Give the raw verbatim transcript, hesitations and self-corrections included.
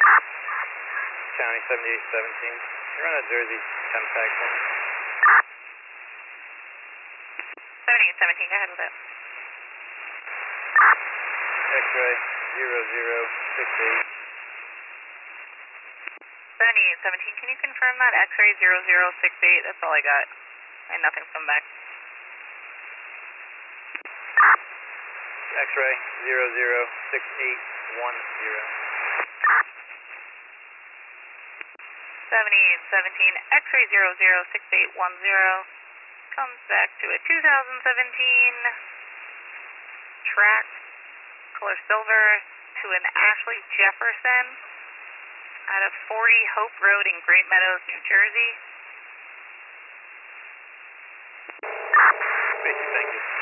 County seventy-eight seventeen. You run a Jersey ten tag for me. seventy-eight seventeen, go ahead with it. X-ray zero zero six eight. seventy-eight seventeen, can you confirm that? X-ray zero zero six eight, that's all I got. And nothing's come back. X-ray zero zero six eight one zero. seventy-eight seventeen, X-ray zero zero six eight one zero comes back to a two thousand seventeen track, color silver, to an Ashley Jefferson out of forty Hope Road in Great Meadows, New Jersey. Thank you, thank you.